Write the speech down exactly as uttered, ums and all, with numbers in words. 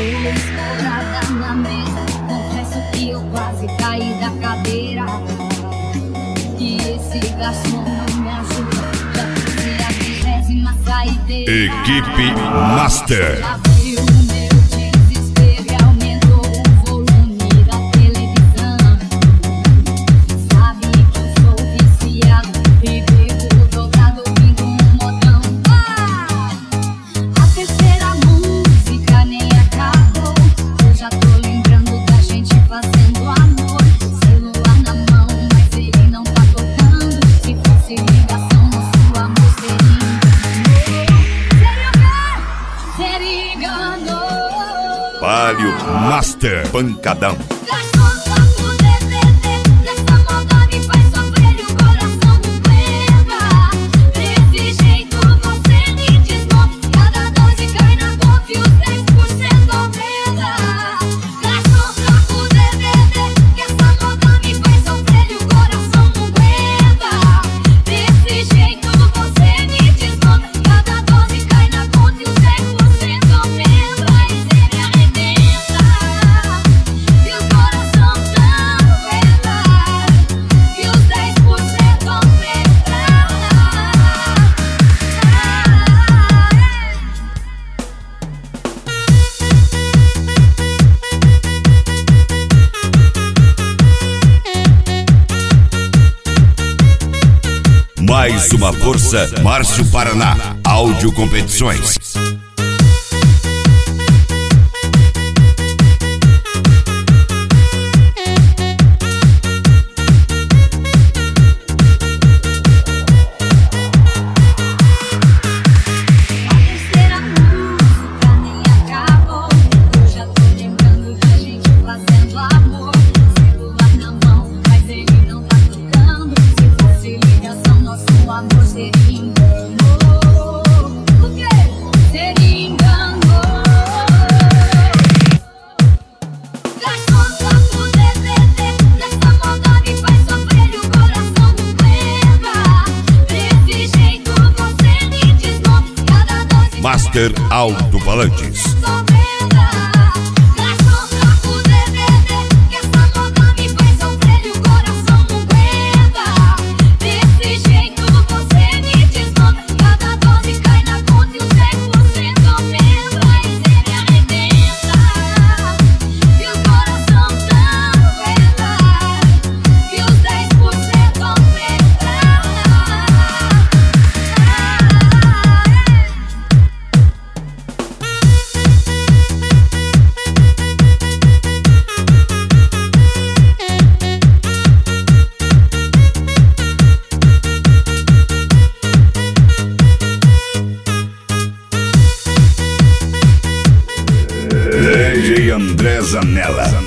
Tô escorada na mesa, confesso que eu quase caí da cadeira. E esse garçom não me ajuda, já fiz a vigésima saideira. Equipe Master. Já veio o meu desespero e aumentou o volume da televisão. Sabe que eu sou viciado e bebo dobrado ouvindo um modão. Ah! A terceira música nem acabou, eu já tô lembrando da gente fazendo amor. Celular na mão, mas ele não tá tocando. Se fosse ligação, nosso amor seria enganou. Palio Master Pancadão. Mais uma força, Márcio Paraná, Áudio Competições. Master Alto-Falantes. D J André Zanella.